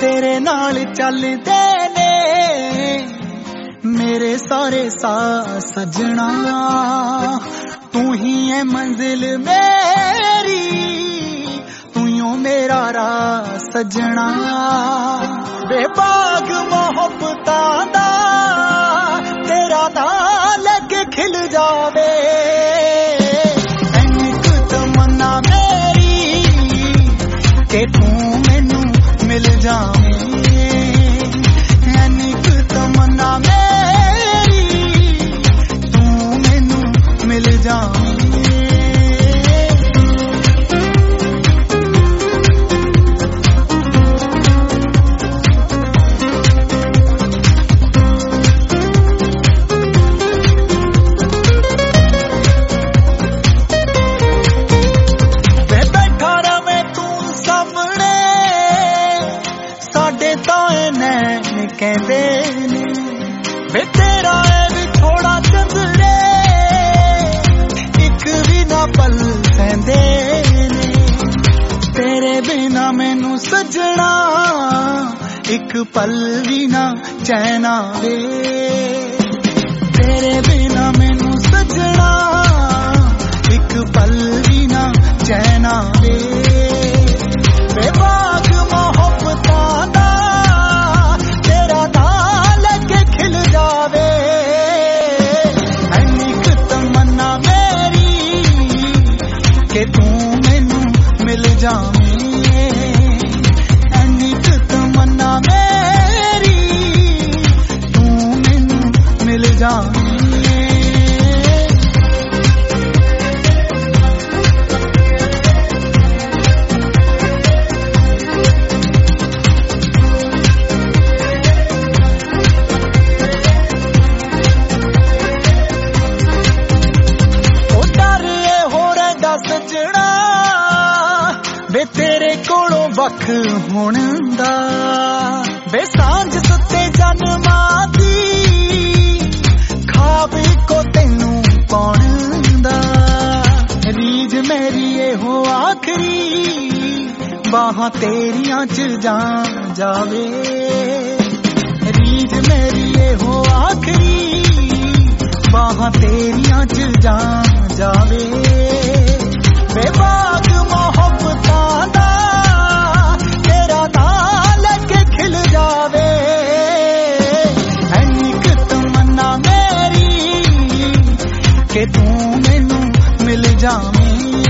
तेरे नाल चलदे ने मेरे सारे साह सजना। तू ही है मंजिल मेरी, तू यूं मेरा राह सजना। बेबाग मोहब्बतां दा तेरा नाम लगे खिल जावे। इन्नी तमन्ना मेरी के तू मैनू मिल जावे। इन्नी तमन्ना मेरी तू मैनू मिल जावे। कहते ने वे तेरा है भी थोड़ा चंदरे, एक भी ना पल सहंदे ने। तेरे बिना मैनू सजना एक पल भी ना चैन आवे। तेरे बिना मैनू सजना एक पल भी ना चैन आवे। बेबाग मोहब्बतां दा तू मैनू मिल जावे। इन्नी तमन्ना मेरी तू मैनू मिल जावे। सजना वे तेरे कोलों वख होण दा, वे सांझ सुते जन्मां दी खाब को तैनू पाउण दा। रीज मेरी हो आखरी बाहां तेरियां च जा जावे। रीज मेरी हो आखरी बाहां तेरियां च जा जावे। बेबाग मोहब्बतां दा तेरा नाम लगे खिल जावे। इन्नी तमन्ना मेरी के तू मैनू मिल जावे।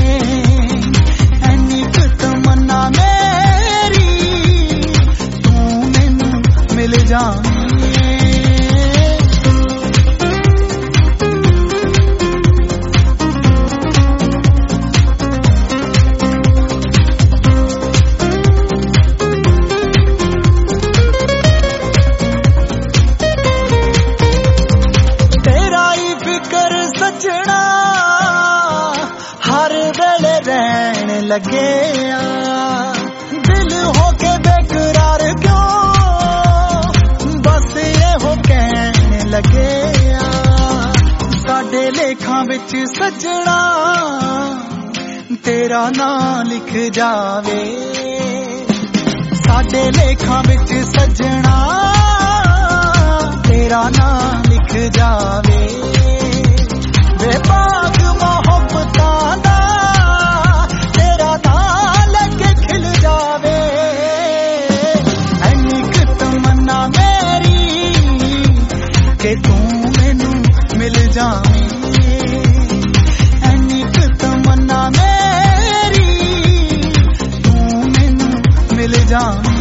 इन्नी तमन्ना मेरी तू मैनू मिल जावे। सजना हर वेले रहन लगे दिल होके बेकरार क्यों बस ये हो कहने लगे। साडे लेखां विच सजना तेरा नाम लिख जावे। साडे लेखां विच सजना तेरा नाम लिख जावे। बेबाग मोहब्बतां दा तेरा नाम लगे खिल जावे। इन्नी तमन्ना मेरी के तू मैनू मिल जावे। इन्नी तमन्ना मेरी तू मैनू मिल जावे।